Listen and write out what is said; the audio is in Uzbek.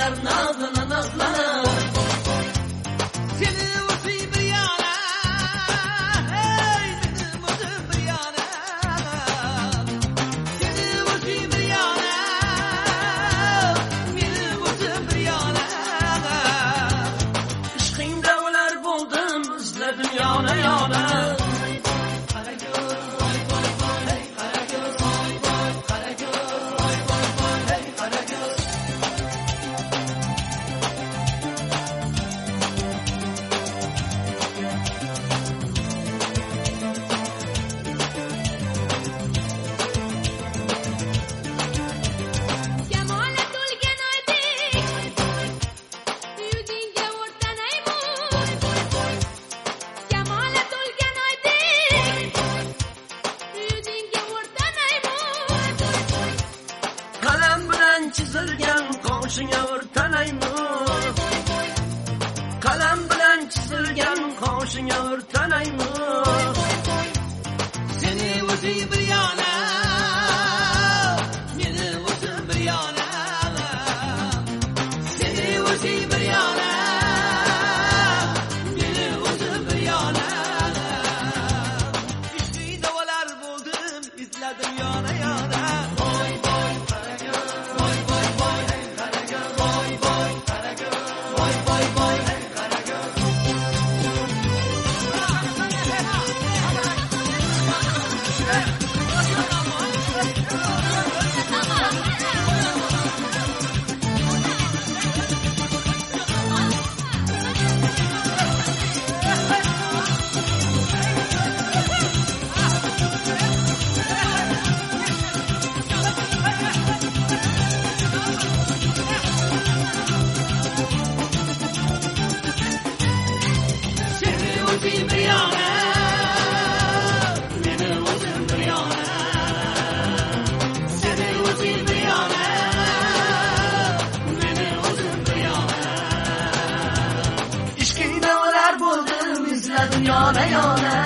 kelar nazlana seni o'zi bir yana hey menim o'zim bir yana seni o'zi bir yana menim o'zim bir yana ishqingda o'lar bo'ldim izladim yana chizilgan qoshingga o'rtanaymi qalam bilan chizilgan qoshingga o'rtanaymi seni o'zi bir yana meni o'zim bir yana seni o'zi bir yana meni o'zim bir yana ishqingda o'lar bo'ldim izladim yana yana